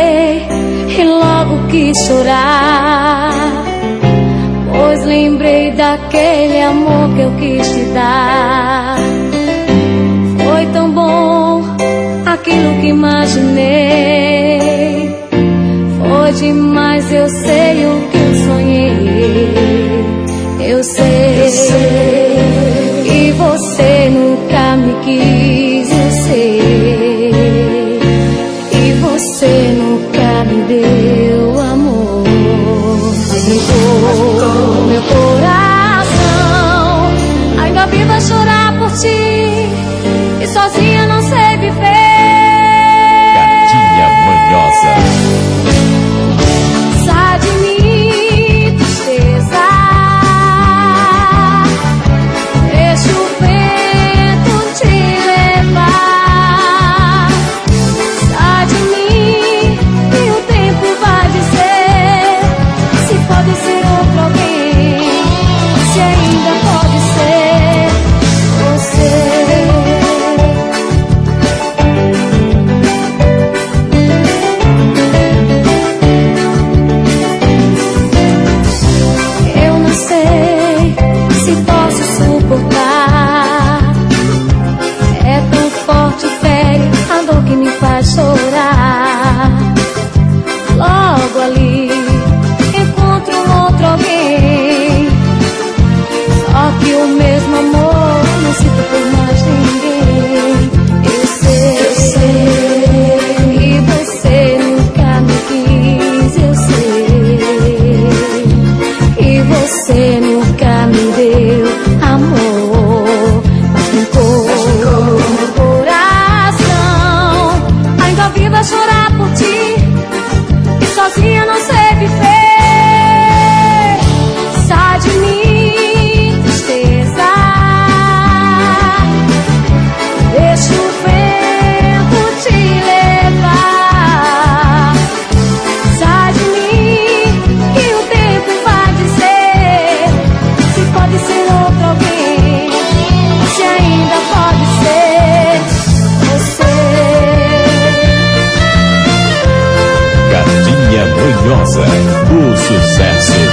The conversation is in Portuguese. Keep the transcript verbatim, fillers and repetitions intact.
chorei e logo quis chorar, pois lembrei daquele amor que eu quis te dar. Foi tão bom aquilo que imaginei, foi demais, eu sei o que eu sonhei. Eu sei, eu sei, e você nunca me quis, eu sei, e você nunca me deu amor. Machucou meu coração, ainda vivo a chorar por ti, e sozinha não sei viver. Gatinha manhosa. Sai de mim, tristeza, deixa o vento te levar. Sai de mim e o tempo vai dizer se pode ser outro alguém, se ainda pode ser você. Eu não sei se posso suportar, é tão forte, fere a dor que me faz chorar. Logo ali encontro um outro alguém, só que o mesmo amor não sinto por mais ninguém. Eu sei, eu sei, e você nunca me quis, eu sei, e você nunca me deu amor. Machucou meu coração, ainda vivo a chorar por ti, e sozinha não sei viver. Sai de mim, tristeza, deixa o vento te levar. Sai de mim e o tempo vai dizer se pode ser outro alguém, se ainda pode ser você. Gatinha manhosa. O sucesso